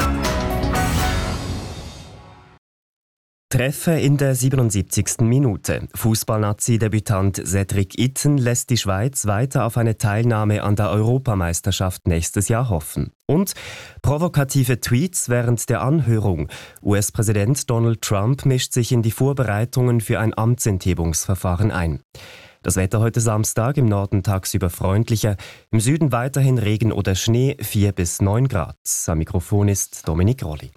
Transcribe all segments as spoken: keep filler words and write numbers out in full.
Treffer in der siebenundsiebzigsten Minute. Fußballnazi-Debütant Cédric Itten lässt die Schweiz weiter auf eine Teilnahme an der Europameisterschaft nächstes Jahr hoffen. Und provokative Tweets während der Anhörung. U S-Präsident Donald Trump mischt sich in die Vorbereitungen für ein Amtsenthebungsverfahren ein. Das Wetter heute Samstag, im Norden tagsüber freundlicher, im Süden weiterhin Regen oder Schnee, vier bis neun Grad. Am Mikrofon ist Dominik Rolli.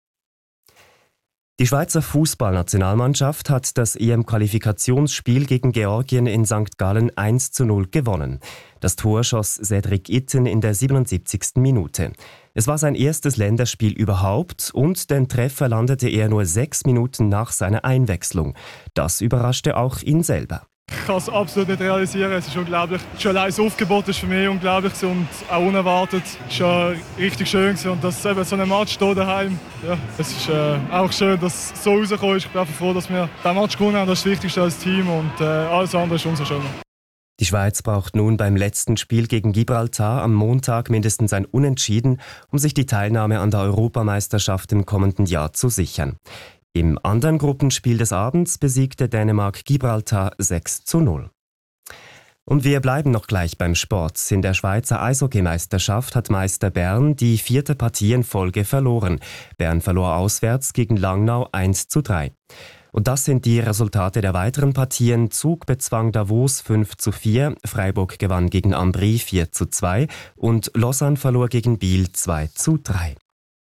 Die Schweizer Fußballnationalmannschaft hat das E M-Qualifikationsspiel gegen Georgien in Sankt Gallen eins zu null gewonnen. Das Tor schoss Cédric Itten in der siebenundsiebzigsten Minute. Es war sein erstes Länderspiel überhaupt und den Treffer landete er nur sechs Minuten nach seiner Einwechslung. Das überraschte auch ihn selber. Ich kann es absolut nicht realisieren. Es ist unglaublich. Schon allein das Aufgebot ist für mich unglaublich und auch unerwartet. Es war richtig schön und dass eben so ein Match hier daheim. Ja, es ist äh, auch schön, dass es so rausgekommen ist. Ich bin einfach froh, dass wir diesen Match gewonnen haben. Das ist das Wichtigste als Team und äh, alles andere ist umso schöner. Die Schweiz braucht nun beim letzten Spiel gegen Gibraltar am Montag mindestens ein Unentschieden, um sich die Teilnahme an der Europameisterschaft im kommenden Jahr zu sichern. Im anderen Gruppenspiel des Abends besiegte Dänemark Gibraltar sechs zu null. Und wir bleiben noch gleich beim Sport. In der Schweizer Eishockeymeisterschaft hat Meister Bern die vierte Partie in Folge verloren. Bern verlor auswärts gegen Langnau eins zu drei. Und das sind die Resultate der weiteren Partien. Zug bezwang Davos fünf zu vier, Freiburg gewann gegen Ambri vier zu zwei und Lausanne verlor gegen Biel zwei zu drei.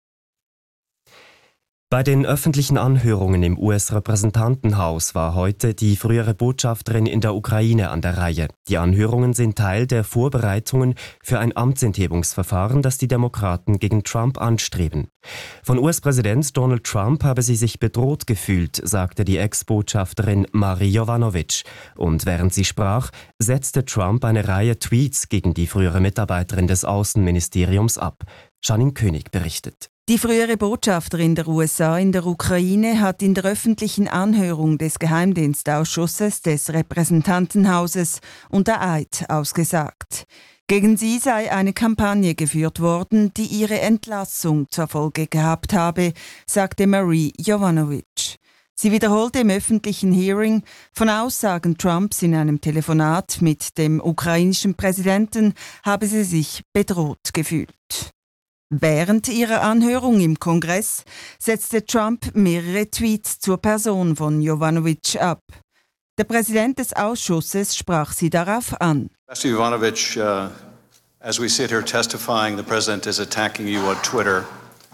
Bei den öffentlichen Anhörungen im U S-Repräsentantenhaus war heute die frühere Botschafterin in der Ukraine an der Reihe. Die Anhörungen sind Teil der Vorbereitungen für ein Amtsenthebungsverfahren, das die Demokraten gegen Trump anstreben. Von U S-Präsident Donald Trump habe sie sich bedroht gefühlt, sagte die Ex-Botschafterin Marie Jovanovic. Und während sie sprach, setzte Trump eine Reihe Tweets gegen die frühere Mitarbeiterin des Außenministeriums ab. Janine König berichtet. Die frühere Botschafterin der U S A in der Ukraine hat in der öffentlichen Anhörung des Geheimdienstausschusses des Repräsentantenhauses unter Eid ausgesagt. Gegen sie sei eine Kampagne geführt worden, die ihre Entlassung zur Folge gehabt habe, sagte Marie Jovanovic. Sie wiederholte im öffentlichen Hearing, von Aussagen Trumps in einem Telefonat mit dem ukrainischen Präsidenten habe sie sich bedroht gefühlt. Während ihrer Anhörung im Kongress setzte Trump mehrere Tweets zur Person von Jovanovic ab. Der Präsident des Ausschusses sprach sie darauf an. Mister Jovanovic, uh, as we sit here testifying, the President is attacking you on Twitter.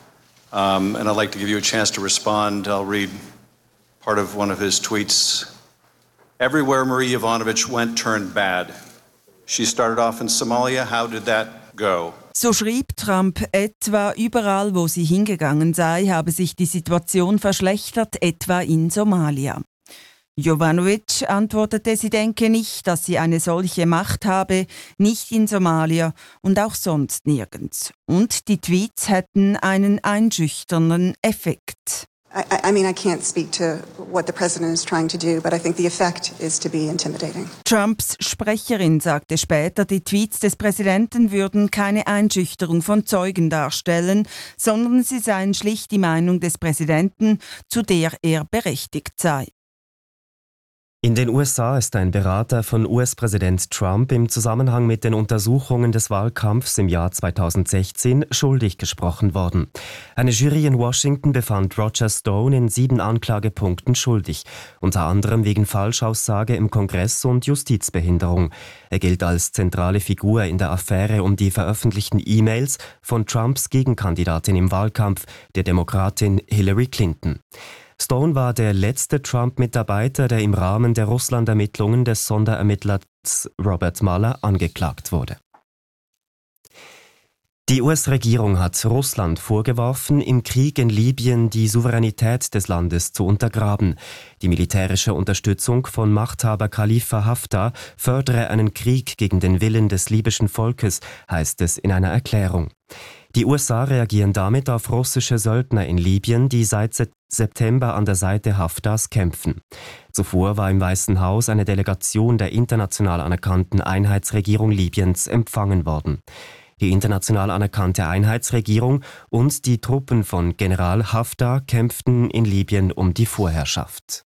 Um, and I'd like to give you a chance to respond. I'll read part of one of his tweets. Everywhere Marie Jovanovic went turned bad. She started off in Somalia. How did that go? So schrieb Trump, etwa überall, wo sie hingegangen sei, habe sich die Situation verschlechtert, etwa in Somalia. Jovanovic antwortete, sie denke nicht, dass sie eine solche Macht habe, nicht in Somalia und auch sonst nirgends. Und die Tweets hätten einen einschüchternden Effekt. I, I mean, I can't speak to what the president is trying to do, but I think the effect is to be intimidating. Trumps Sprecherin sagte später, die Tweets des Präsidenten würden keine Einschüchterung von Zeugen darstellen, sondern sie seien schlicht die Meinung des Präsidenten, zu der er berechtigt sei. In den U S A ist ein Berater von U S-Präsident Trump im Zusammenhang mit den Untersuchungen des Wahlkampfs im Jahr zweitausendsechzehn schuldig gesprochen worden. Eine Jury in Washington befand Roger Stone in sieben Anklagepunkten schuldig, unter anderem wegen Falschaussage im Kongress und Justizbehinderung. Er gilt als zentrale Figur in der Affäre um die veröffentlichten E-Mails von Trumps Gegenkandidatin im Wahlkampf, der Demokratin Hillary Clinton. Stone war der letzte Trump-Mitarbeiter, der im Rahmen der Russland-Ermittlungen des Sonderermittlers Robert Mueller angeklagt wurde. Die U S-Regierung hat Russland vorgeworfen, im Krieg in Libyen die Souveränität des Landes zu untergraben. Die militärische Unterstützung von Machthaber Khalifa Haftar fördere einen Krieg gegen den Willen des libyschen Volkes, heißt es in einer Erklärung. Die U S A reagieren damit auf russische Söldner in Libyen, die seit September an der Seite Haftars kämpfen. Zuvor war im Weißen Haus eine Delegation der international anerkannten Einheitsregierung Libyens empfangen worden. Die international anerkannte Einheitsregierung und die Truppen von General Haftar kämpften in Libyen um die Vorherrschaft.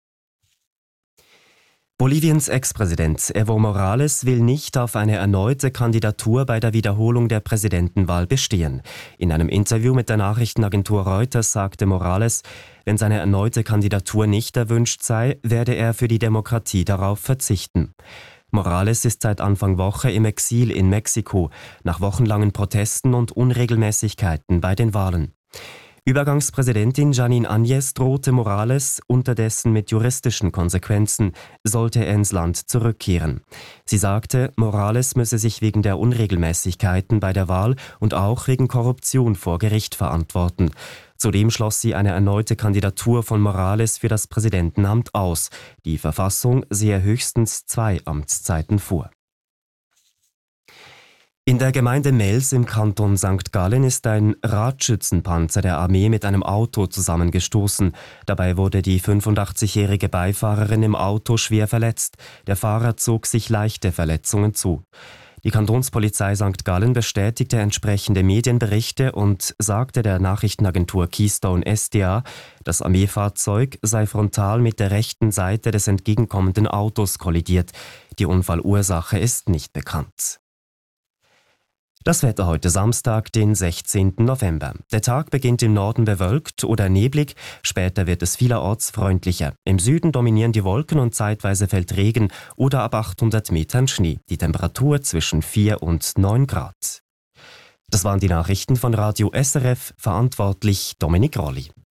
Boliviens Ex-Präsident Evo Morales will nicht auf eine erneute Kandidatur bei der Wiederholung der Präsidentenwahl bestehen. In einem Interview mit der Nachrichtenagentur Reuters sagte Morales, wenn seine erneute Kandidatur nicht erwünscht sei, werde er für die Demokratie darauf verzichten. Morales ist seit Anfang Woche im Exil in Mexiko, nach wochenlangen Protesten und Unregelmäßigkeiten bei den Wahlen. Übergangspräsidentin Janine Áñez drohte Morales unterdessen mit juristischen Konsequenzen, sollte er ins Land zurückkehren. Sie sagte, Morales müsse sich wegen der Unregelmäßigkeiten bei der Wahl und auch wegen Korruption vor Gericht verantworten. Zudem schloss sie eine erneute Kandidatur von Morales für das Präsidentenamt aus. Die Verfassung sehe höchstens zwei Amtszeiten vor. In der Gemeinde Mels im Kanton Sankt Gallen ist ein Radschützenpanzer der Armee mit einem Auto zusammengestoßen. Dabei wurde die fünfundachtzigjährige Beifahrerin im Auto schwer verletzt. Der Fahrer zog sich leichte Verletzungen zu. Die Kantonspolizei Sankt Gallen bestätigte entsprechende Medienberichte und sagte der Nachrichtenagentur Keystone S D A, das Armeefahrzeug sei frontal mit der rechten Seite des entgegenkommenden Autos kollidiert. Die Unfallursache ist nicht bekannt. Das Wetter heute Samstag, den sechzehnten November. Der Tag beginnt im Norden bewölkt oder neblig, später wird es vielerorts freundlicher. Im Süden dominieren die Wolken und zeitweise fällt Regen oder ab achthundert Metern Schnee. Die Temperatur zwischen vier und neun Grad. Das waren die Nachrichten von Radio S R F, verantwortlich Dominik Rolli.